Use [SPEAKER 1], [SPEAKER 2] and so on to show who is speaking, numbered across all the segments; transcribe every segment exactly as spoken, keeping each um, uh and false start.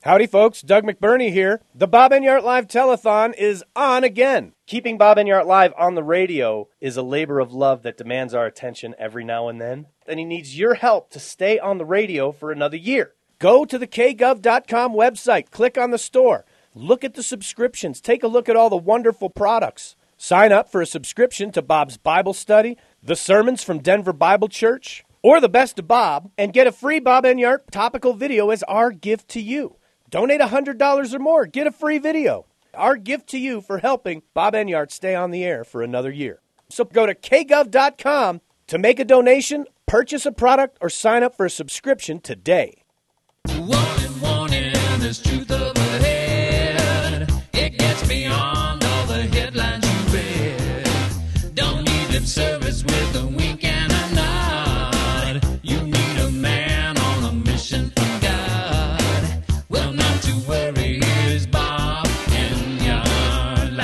[SPEAKER 1] Howdy, folks. Doug McBurney here. The Bob Enyart Live Telethon is on again. Keeping Bob Enyart Live on the radio is a labor of love that demands our attention every now and then, and he needs your help to stay on the radio for another year. Go to the k gov dot com website, click on the store, look at the subscriptions, take a look at all the wonderful products. Sign up for a subscription to Bob's Bible Study, the sermons from Denver Bible Church, or the Best of Bob, and get a free Bob Enyart topical video as our gift to you. Donate one hundred dollars or more. Get a free video. Our gift to you for helping Bob Enyart stay on the air for another year. So go to k gov dot com to make a donation, purchase a product, or sign up for a subscription today.
[SPEAKER 2] Warning, warning, there's truth up ahead. It gets beyond all the headlines you read. Don't need lip service with a wink and a nod. You need a man on a mission from God. Well, not to worry, here's Bob Enyart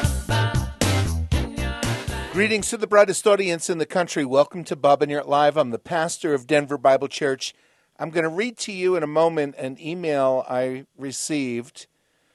[SPEAKER 2] Live.
[SPEAKER 3] Greetings to the brightest audience in the country. Welcome to Bob Enyart Live. I'm the pastor of Denver Bible Church. I'm going to read to you in a moment an email I received.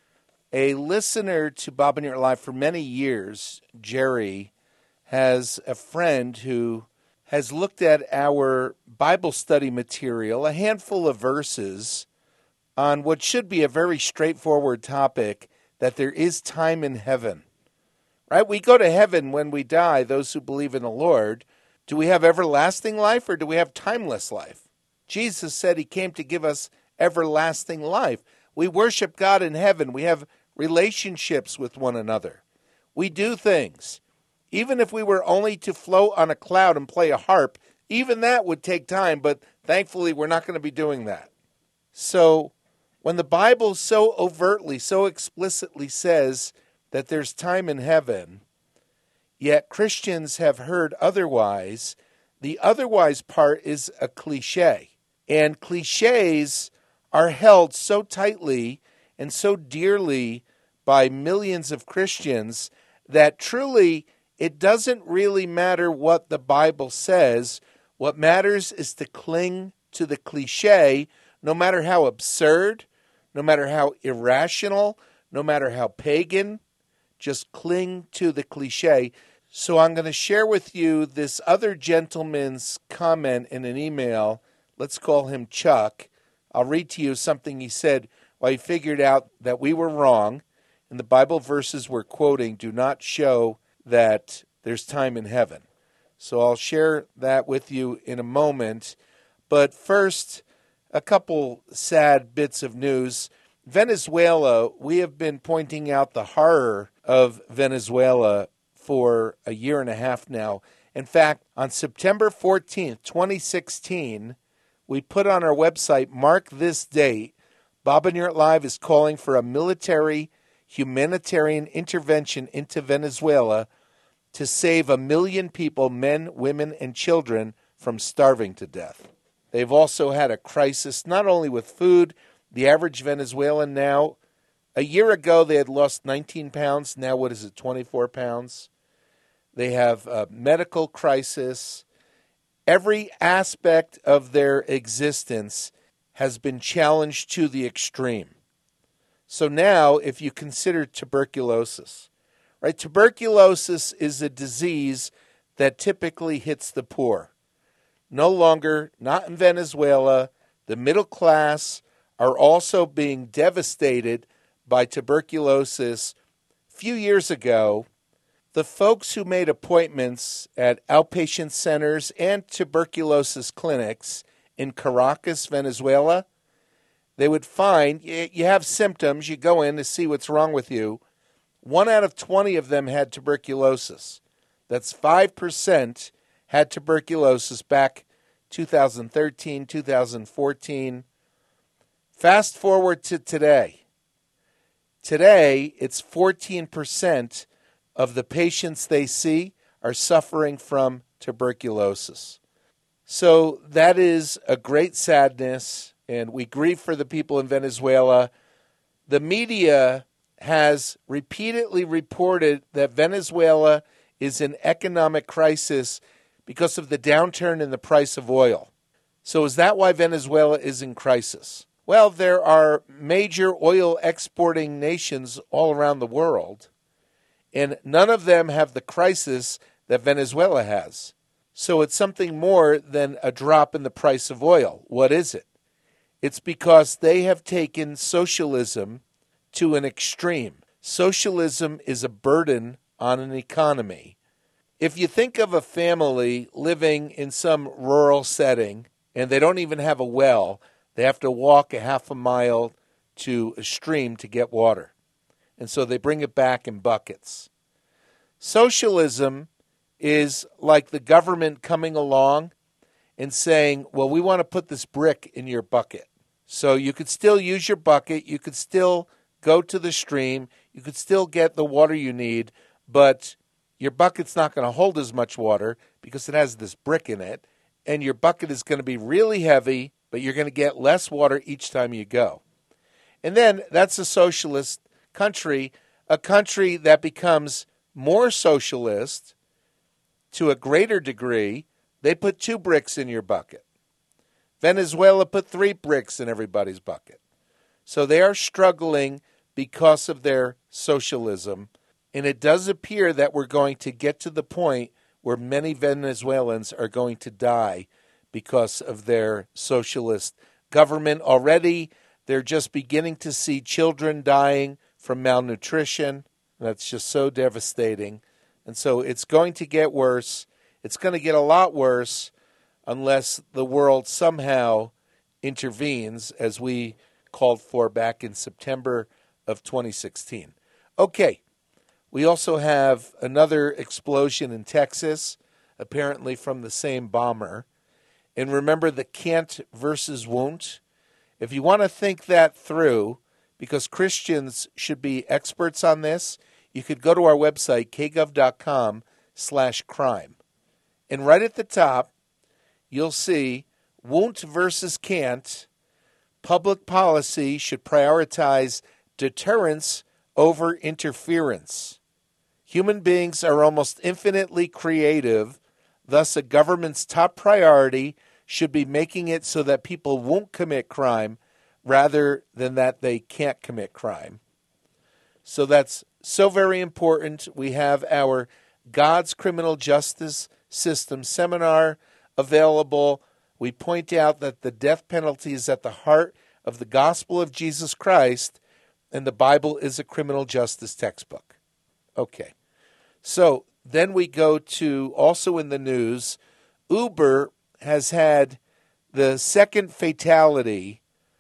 [SPEAKER 3] A listener to Bob Enyart Live for many years, Jerry, has a friend who has looked at our Bible study material, a handful of verses, on what should be a very straightforward topic, that there is time in heaven. Right? We go to heaven when we die, those who believe in the Lord. Do we have everlasting life or do we have timeless life? Jesus said he came to give us everlasting life. We worship God in heaven. We have relationships with one another. We do things. Even if we were only to float on a cloud and play a harp, even that would take time, but thankfully we're not going to be doing that. So when the Bible so overtly, so explicitly says that there's time in heaven, yet Christians have heard otherwise, the otherwise part is a cliche. And cliches are held so tightly and so dearly by millions of Christians that truly it doesn't really matter what the Bible says. What matters is to cling to the cliche, no matter how absurd, no matter how irrational, no matter how pagan. Just cling to the cliche. So I'm going to share with you this other gentleman's comment in an email. Let's call him Chuck. I'll read to you something he said while he figured out that we were wrong, and the Bible verses we're quoting do not show that there's time in heaven. So I'll share that with you in a moment. But first, a couple sad bits of news. Venezuela, we have been pointing out the horror of Venezuela for a year and a half now. In fact, on September fourteenth, twenty sixteen, we put on our website, mark this date, Bob Enyart Live is calling for a military humanitarian intervention into Venezuela to save a million people, men, women, and children, from starving to death. They've also had a crisis not only with food. The average Venezuelan now, a year ago they had lost nineteen pounds. Now what is it, twenty-four pounds? They have a medical crisis. Every aspect of their existence has been challenged to the extreme. So now, if you consider tuberculosis, right? Tuberculosis is a disease that typically hits the poor. No longer, not in Venezuela, the middle class are also being devastated by tuberculosis. A few years ago, the folks who made appointments at outpatient centers and tuberculosis clinics in Caracas, Venezuela, they would find you have symptoms, you go in to see what's wrong with you. One out of twenty of them had tuberculosis. That's five percent had tuberculosis back two thousand thirteen, two thousand fourteen. Fast forward to today. Today, it's fourteen percent of the patients they see are suffering from tuberculosis. So that is a great sadness, and we grieve for the people in Venezuela. The media has repeatedly reported that Venezuela is in economic crisis because of the downturn in the price of oil. So is that why Venezuela is in crisis? Well, there are major oil exporting nations all around the world, and none of them have the crisis that Venezuela has. So it's something more than a drop in the price of oil. What is it? It's because they have taken socialism to an extreme. Socialism is a burden on an economy. If you think of a family living in some rural setting and they don't even have a well, they have to walk a half a mile to a stream to get water. And so they bring it back in buckets. Socialism is like the government coming along and saying, well, we want to put this brick in your bucket. So you could still use your bucket, you could still go to the stream, you could still get the water you need, but your bucket's not going to hold as much water because it has this brick in it, and your bucket is going to be really heavy, but you're going to get less water each time you go. And then that's a socialist country, a country that becomes more socialist to a greater degree. They put two bricks in your bucket. Venezuela put three bricks in everybody's bucket. So they are struggling because of their socialism. And it does appear that we're going to get to the point where many Venezuelans are going to die because of their socialist government. Already, they're just beginning to see children dying from malnutrition. That's just so devastating. And so it's going to get worse. It's going to get a lot worse unless the world somehow intervenes, as we called for back in September of twenty sixteen. Okay, we also have another explosion in Texas, apparently from the same bomber. And remember the can't versus won't? If you want to think that through, because Christians should be experts on this, you could go to our website, kgov.com slash crime. And right at the top, you'll see won't versus can't. Public policy should prioritize deterrence over interference. Human beings are almost infinitely creative. Thus, a government's top priority should be making it so that people won't commit crime rather than that they can't commit crime. So that's so very important. We have our God's Criminal Justice System seminar available. We point out that the death penalty is at the heart of the gospel of Jesus Christ, and the Bible is a criminal justice textbook. Okay. So then we go to, also in the news, Uber has had the second fatality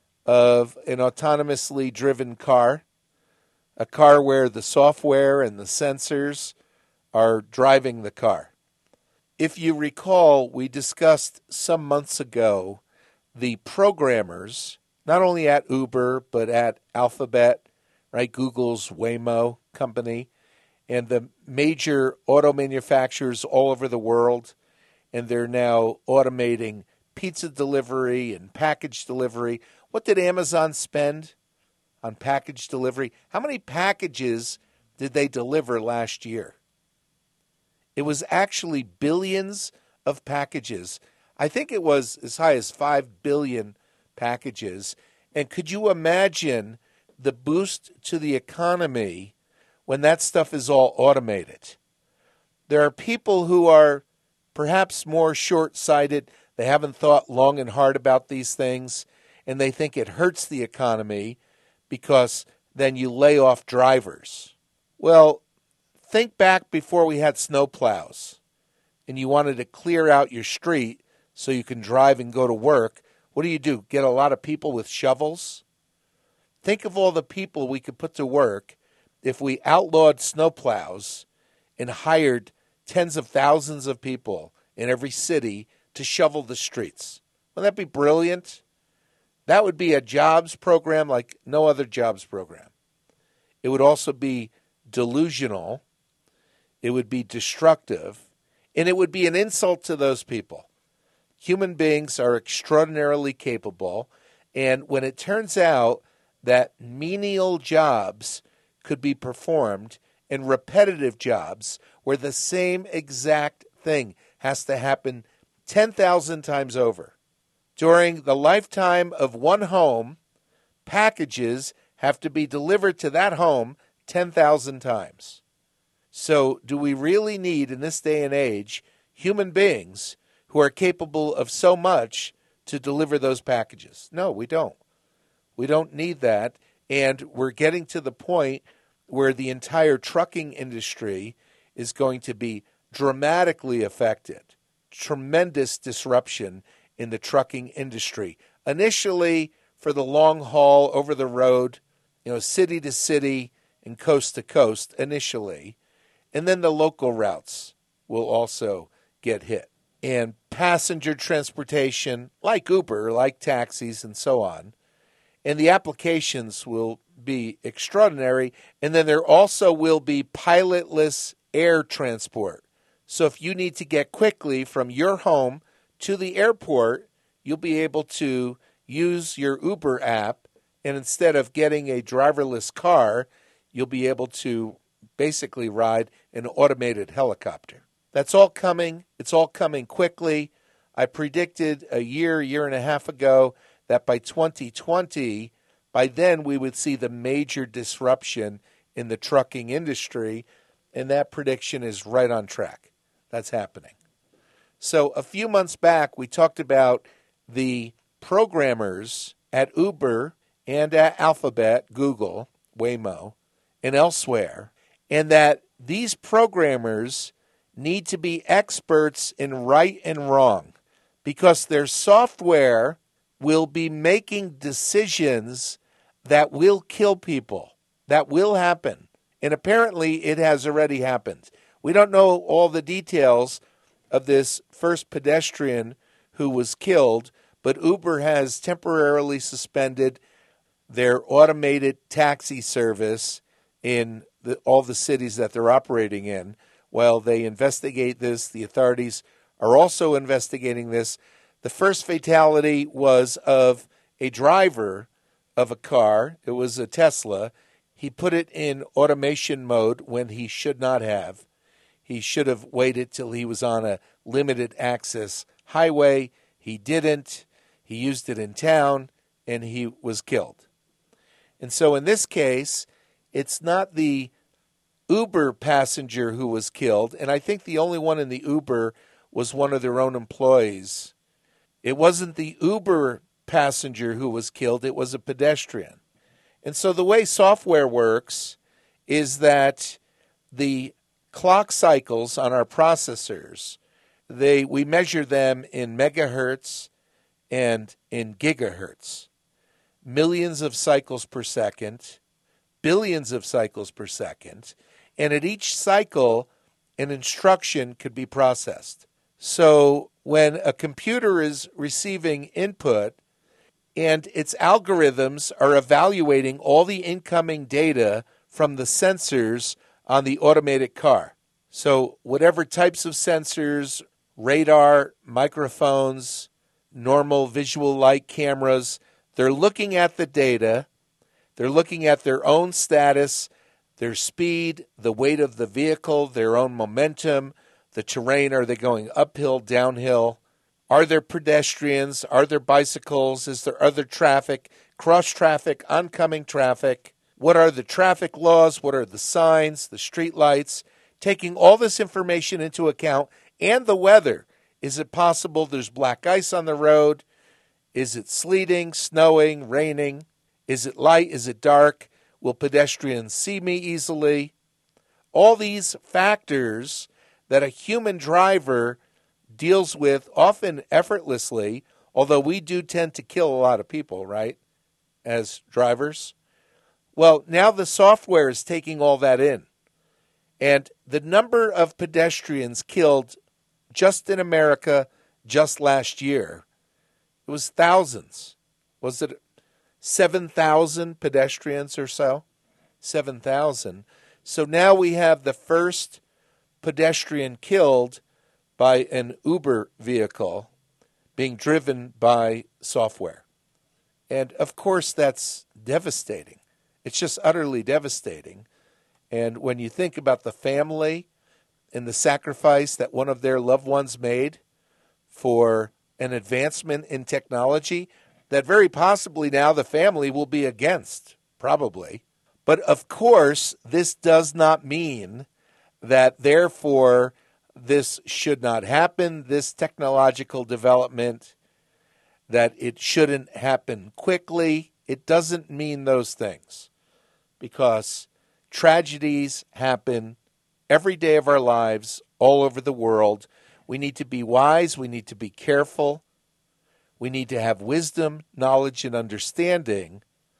[SPEAKER 3] of an autonomously driven car, a car where the software and the sensors are driving the car. If you recall, we discussed some months ago the programmers, not only at Uber, but at Alphabet, right, Google's Waymo company, and the major auto manufacturers all over the world, and they're now automating pizza delivery and package delivery. What did Amazon spend on package delivery? How many packages did they deliver last year? It was actually billions of packages. I think it was as high as five billion packages. And could you imagine the boost to the economy when that stuff is all automated? There are people who are perhaps more short-sighted. They haven't thought long and hard about these things, and they think it hurts the economy because then you lay off drivers. Well, think back before we had snowplows and you wanted to clear out your street so you can drive and go to work. What do you do? Get a lot of people with shovels? Think of all the people we could put to work if we outlawed snowplows and hired tens of thousands of people in every city to shovel the streets. Wouldn't that be brilliant? That would be a jobs program like no other jobs program. It would also be delusional. It would be destructive. And it would be an insult to those people. Human beings are extraordinarily capable. And when it turns out that menial jobs could be performed and repetitive jobs where the same exact thing has to happen ten thousand times over. During the lifetime of one home, packages have to be delivered to that home ten thousand times. So do we really need, in this day and age, human beings who are capable of so much to deliver those packages? No, we don't. We don't need that. And we're getting to the point where the entire trucking industry is going to be dramatically affected. Tremendous disruption in the trucking industry. Initially, for the long haul, over the road, you know, city to city and coast to coast initially. And then the local routes will also get hit. And passenger transportation, like Uber, like taxis, and so on. And the applications will be extraordinary. And then there also will be pilotless air transport. So if you need to get quickly from your home to the airport, you'll be able to use your Uber app, and instead of getting a driverless car, you'll be able to basically ride an automated helicopter. That's all coming. It's all coming quickly. I predicted a year, year and a half ago that by twenty twenty, by then we would see the major disruption in the trucking industry, and that prediction is right on track. That's happening. So a few months back, we talked about the programmers at Uber and at Alphabet, Google, Waymo, and elsewhere, and that these programmers need to be experts in right and wrong because their software will be making decisions that will kill people. That will happen. And apparently it has already happened. We don't know all the details of this first pedestrian who was killed, but Uber has temporarily suspended their automated taxi service in the, all the cities that they're operating in while they investigate this. The authorities are also investigating this. The first fatality was of a driver of a car. It was a Tesla. He put it in automation mode when he should not have. He should have waited till he was on a limited access highway. He didn't. He used it in town, and he was killed. And so in this case, it's not the Uber passenger who was killed, and I think the only one in the Uber was one of their own employees. It wasn't the Uber passenger who was killed, it was a pedestrian. And so the way software works is that the clock cycles on our processors, they we measure them in megahertz and in gigahertz. Millions of cycles per second, billions of cycles per second, and at each cycle, an instruction could be processed. So when a computer is receiving input and its algorithms are evaluating all the incoming data from the sensors on the automated car. So whatever types of sensors, radar, microphones, normal visual light cameras, they're looking at the data, they're looking at their own status, their speed, the weight of the vehicle, their own momentum, the terrain, are they going uphill, downhill? Are there pedestrians? Are there bicycles? Is there other traffic, cross traffic, oncoming traffic? What are the traffic laws? What are the signs, the street lights? Taking all this information into account and the weather. Is it possible there's black ice on the road? Is it sleeting, snowing, raining? Is it light? Is it dark? Will pedestrians see me easily? All these factors that a human driver deals with often effortlessly, although we do tend to kill a lot of people, right, as drivers. Well, now the software is taking all that in. And the number of pedestrians killed just in America just last year, it was thousands. Was it seven thousand pedestrians or so? seven thousand. So now we have the first pedestrian killed by an Uber vehicle being driven by software. And of course, that's devastating. It's just utterly devastating. And when you think about the family and the sacrifice that one of their loved ones made for an advancement in technology, that very possibly now the family will be against, probably. But of course, this does not mean that therefore this should not happen, this technological development, that it shouldn't happen quickly. It doesn't mean those things, because tragedies happen every day of our lives all over the world. We need to be wise. We need to be careful. We need to have wisdom, knowledge, and understanding.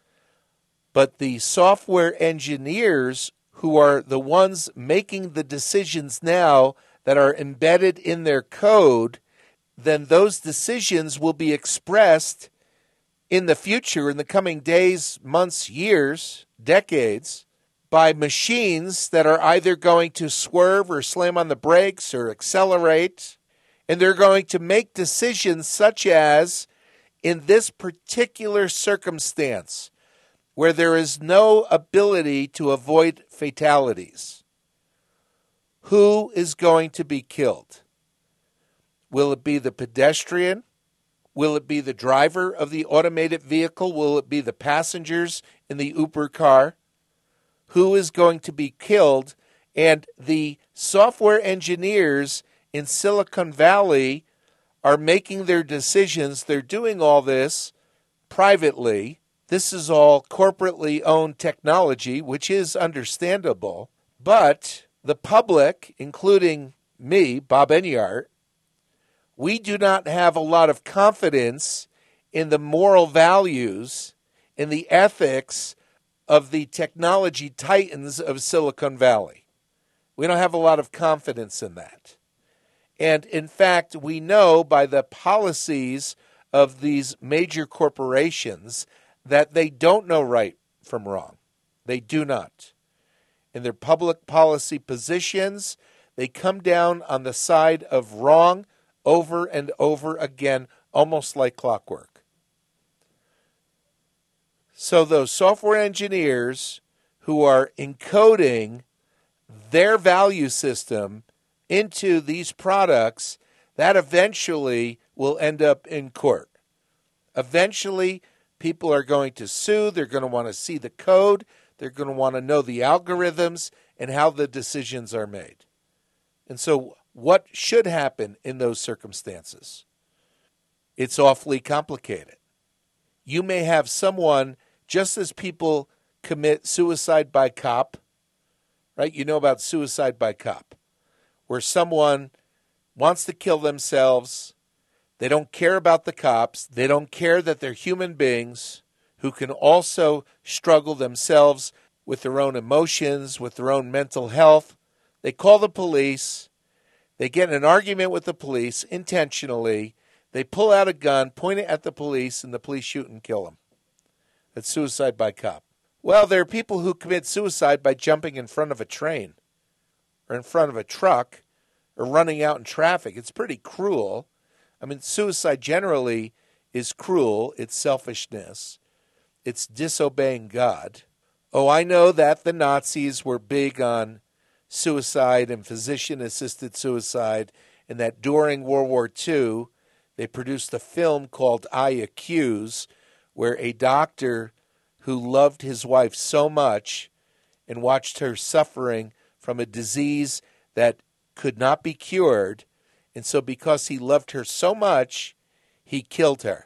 [SPEAKER 3] But the software engineers who are the ones making the decisions now that are embedded in their code, then those decisions will be expressed in the future, in the coming days, months, years, decades, by machines that are either going to swerve or slam on the brakes or accelerate, and they're going to make decisions such as, in this particular circumstance, where there is no ability to avoid fatalities, who is going to be killed? Will it be the pedestrian? Will it be the driver of the automated vehicle? Will it be the passengers in the Uber car? Who is going to be killed? And the software engineers in Silicon Valley are making their decisions. They're doing all this privately. This is all corporately owned technology, which is understandable. But the public, including me, Bob Enyart, we do not have a lot of confidence in the moral values, in the ethics of the technology titans of Silicon Valley. We don't have a lot of confidence in that. And in fact, we know by the policies of these major corporations that they don't know right from wrong. They do not. In their public policy positions, they come down on the side of wrong over and over again, almost like clockwork. So those software engineers who are encoding their value system into these products, that eventually will end up in court. Eventually, people are going to sue. They're going to want to see the code. They're going to want to know the algorithms and how the decisions are made. And so what should happen in those circumstances? It's awfully complicated. You may have someone, just as people commit suicide by cop, right? You know about suicide by cop, where someone wants to kill themselves. They don't care about the cops. They don't care that they're human beings who can also struggle themselves with their own emotions, with their own mental health. They call the police. They get in an argument with the police intentionally. They pull out a gun, point it at the police, and the police shoot and kill them. That's suicide by cop. Well, there are people who commit suicide by jumping in front of a train or in front of a truck or running out in traffic. It's pretty cruel. I mean, suicide generally is cruel. It's selfishness. It's disobeying God. Oh, I know that the Nazis were big on suicide and physician-assisted suicide, and that during World War Two, they produced a film called I Accuse, where a doctor who loved his wife so much and watched her suffering from a disease that could not be cured, and so because he loved her so much, he killed her.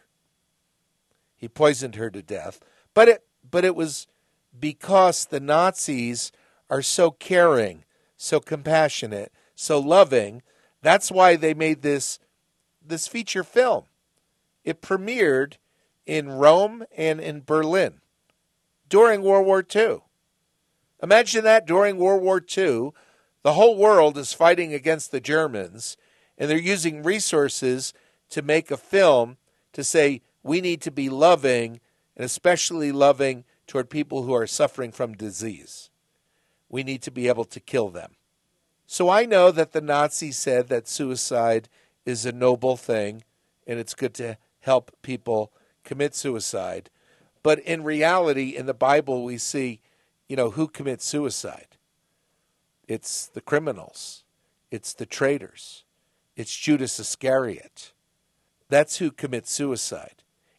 [SPEAKER 3] He poisoned her to death. But it, but it was because the Nazis are so caring, so compassionate, so loving. That's why they made this, this feature film. It premiered in Rome and in Berlin during World War Two. Imagine that during World War Two, the whole world is fighting against the Germans, and they're using resources to make a film to say we need to be loving, and especially loving toward people who are suffering from disease. We need to be able to kill them. So I know that the Nazis said that suicide is a noble thing, and it's good to help people commit suicide. But in reality, in the Bible, we see, you know, who commits suicide. It's the criminals. It's the traitors. It's Judas Iscariot. That's who commits suicide.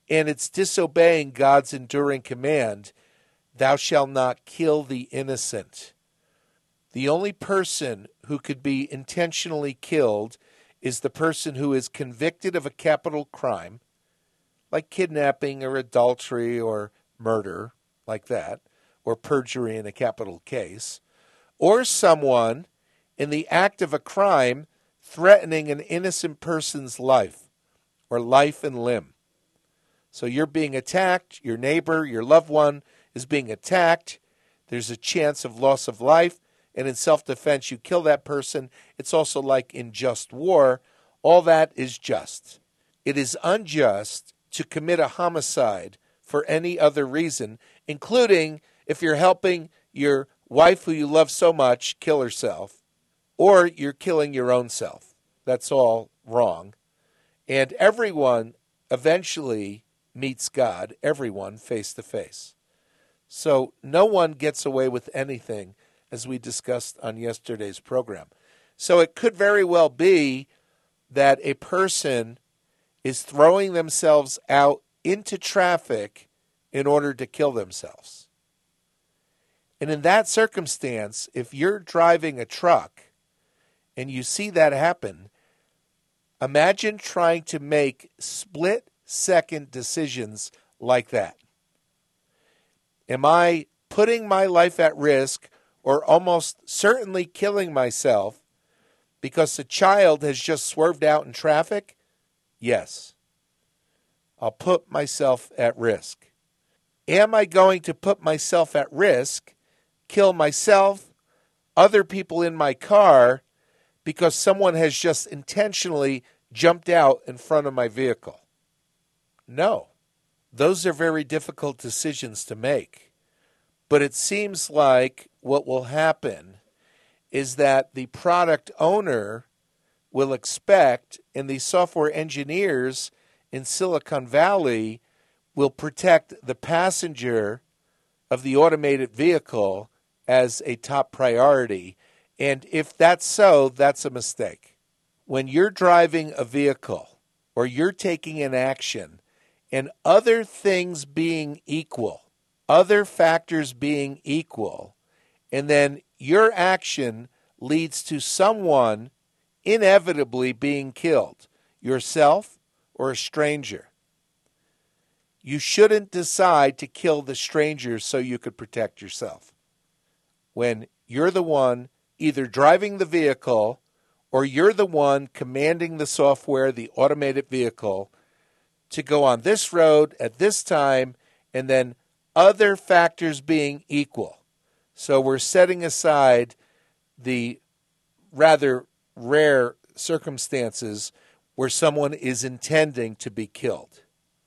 [SPEAKER 3] and it's disobeying God's enduring command, thou shalt not kill the innocent. The only person who could be intentionally killed is the person who is convicted of a capital crime, like kidnapping or adultery or murder, like that, or perjury in a capital case, or someone in the act of a crime threatening an innocent person's life or life and limb. So you're being attacked, your neighbor, your loved one is being attacked, there's a chance of loss of life, and in self-defense you kill that person. It's also like in just war, all that is just. It is unjust to commit a homicide for any other reason, including if you're helping your wife who you love so much kill herself, or you're killing your own self. That's all wrong. And everyone eventually meets God, everyone face to face. So no one gets away with anything, as we discussed on yesterday's program. So it could very well be that a person is throwing themselves out into traffic in order to kill themselves. And in that circumstance, if you're driving a truck and you see that happen, imagine trying to make split-second decisions like that. Am I putting my life at risk or almost certainly killing myself because a child has just swerved out in traffic? Yes. I'll put myself at risk. Am I going to put myself at risk, kill myself, other people in my car, because someone has just intentionally jumped out in front of my vehicle? No. Those are very difficult decisions to make. But it seems like what will happen is that the product owner will expect, and the software engineers in Silicon Valley will protect the passenger of the automated vehicle as a top priority. And if that's so, that's a mistake. When you're driving a vehicle or you're taking an action, and other things being equal, other factors being equal, and then your action leads to someone inevitably being killed, yourself or a stranger, you shouldn't decide to kill the stranger so you could protect yourself. When you're the one either driving the vehicle or you're the one commanding the software, the automated vehicle, to go on this road at this time, and then other factors being equal. So we're setting aside the rather rare circumstances where someone is intending to be killed.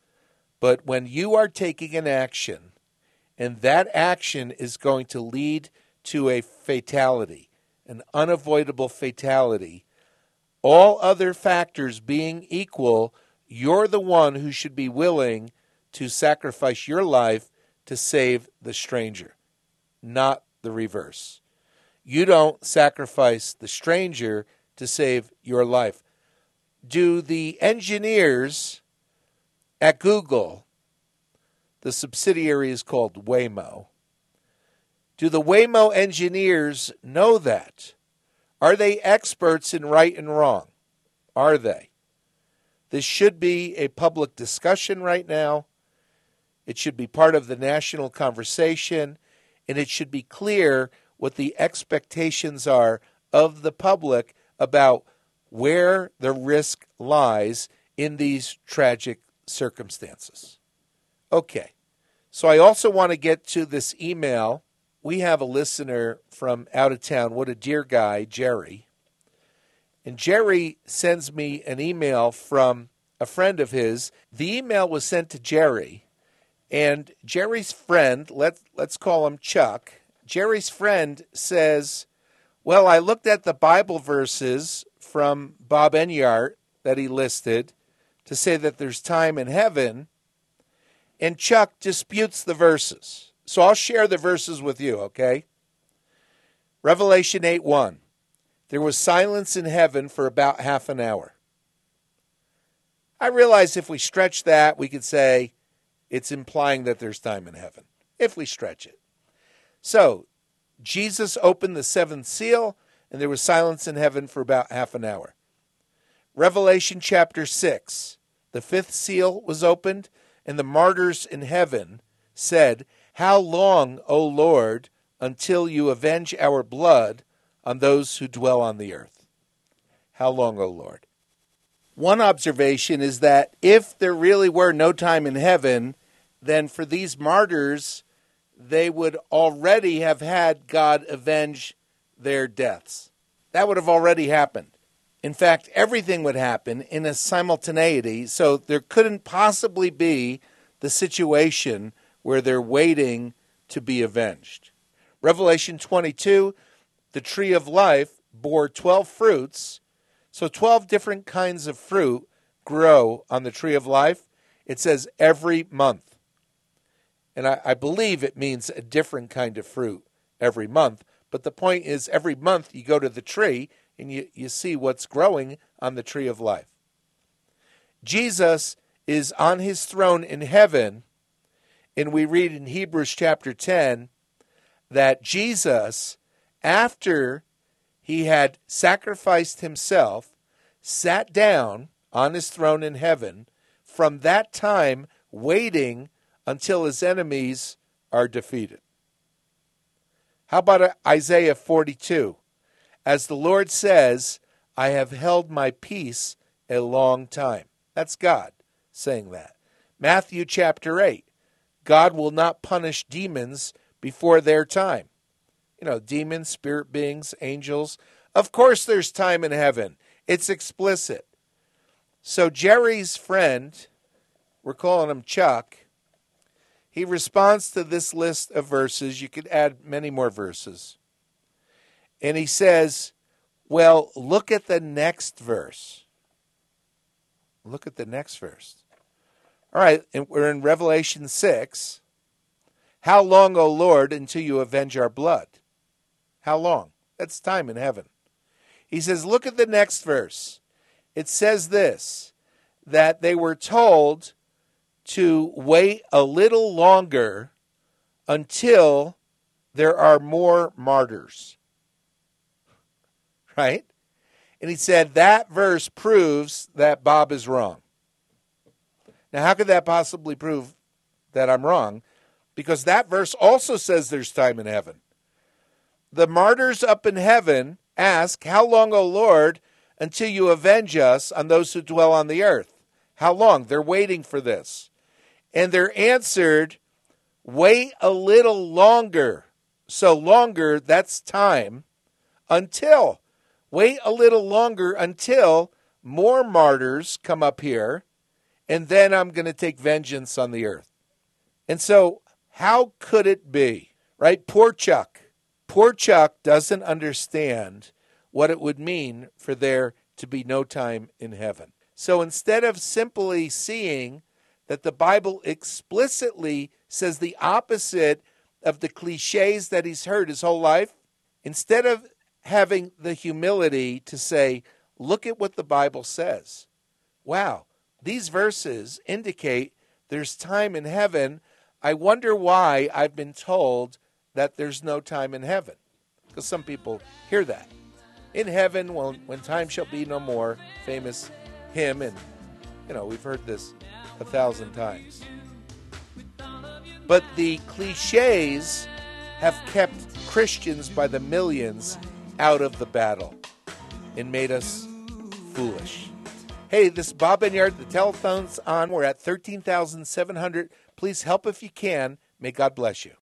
[SPEAKER 3] But when you are taking an action, and that action is going to lead to a fatality, an unavoidable fatality, all other factors being equal, you're the one who should be willing to sacrifice your life to save the stranger, not the reverse. You don't sacrifice the stranger to save your life. Do the engineers at Google, the subsidiary is called Waymo, do the Waymo engineers know that? Are they experts in right and wrong? Are they? This should be a public discussion right now. It should be part of the national conversation, and it should be clear what the expectations are of the public about where the risk lies in these tragic circumstances. Okay, so I also want to get to this email. We have a listener from out of town. What a dear guy, Jerry. And Jerry sends me an email from a friend of his. The email was sent to Jerry, and Jerry's friend, let's, let's call him Chuck, Jerry's friend says, well, I looked at the Bible verses from Bob Enyart that he listed to say that there's time in heaven, and Chuck disputes the verses. So I'll share the verses with you, okay? Revelation eight one. There was silence in heaven for about half an hour. I realize if we stretch that, we could say it's implying that there's time in heaven, if we stretch it. So, Jesus opened the seventh seal, and there was silence in heaven for about half an hour. Revelation chapter six, the fifth seal was opened, and the martyrs in heaven said, "How long, O Lord, until you avenge our blood on those who dwell on the earth?" How long, O Lord? One observation is that if there really were no time in heaven, then for these martyrs, they would already have had God avenge their deaths. That would have already happened. In fact, everything would happen in a simultaneity, so there couldn't possibly be the situation where they're waiting to be avenged. Revelation twenty-two, the tree of life bore twelve fruits, so twelve different kinds of fruit grow on the tree of life. It says every month. And I, I believe it means a different kind of fruit every month. But the point is, every month you go to the tree and you, you see what's growing on the tree of life. Jesus is on his throne in heaven, and we read in Hebrews chapter ten that Jesus, after he had sacrificed himself, sat down on his throne in heaven, from that time waiting until his enemies are defeated. How about Isaiah forty-two? As the Lord says, I have held my peace a long time. That's God saying that. Matthew chapter eight. God will not punish demons before their time. You know, demons, spirit beings, angels. Of course there's time in heaven. It's explicit. So Jerry's friend, we're calling him Chuck, he responds to this list of verses. You could add many more verses. And he says, well, look at the next verse. Look at the next verse. All right, and we're in Revelation six. How long, O Lord, until you avenge our blood? How long? That's time in heaven. He says, look at the next verse. It says this, that they were told to wait a little longer until there are more martyrs. Right? And he said that verse proves that Bob is wrong. Now, how could that possibly prove that I'm wrong? Because that verse also says there's time in heaven. The martyrs up in heaven ask, how long, O Lord, until you avenge us on those who dwell on the earth? How long? They're waiting for this. And they're answered, wait a little longer. So longer, that's time, until. Wait a little longer until more martyrs come up here, and then I'm going to take vengeance on the earth. And so, how could it be? Right? Poor Chuck. Poor Chuck doesn't understand what it would mean for there to be no time in heaven. So instead of simply seeing that the Bible explicitly says the opposite of the cliches that he's heard his whole life, instead of having the humility to say, look at what the Bible says. Wow, these verses indicate there's time in heaven. I wonder why I've been told that there's no time in heaven. Because some people hear that. In heaven, when, when time shall be no more, famous hymn, and, you know, we've heard this a thousand times. But the cliches have kept Christians by the millions out of the battle and made us foolish. Hey, this is Bob Enyart. The telephone's on. We're at thirteen thousand seven hundred. Please help if you can. May God bless you.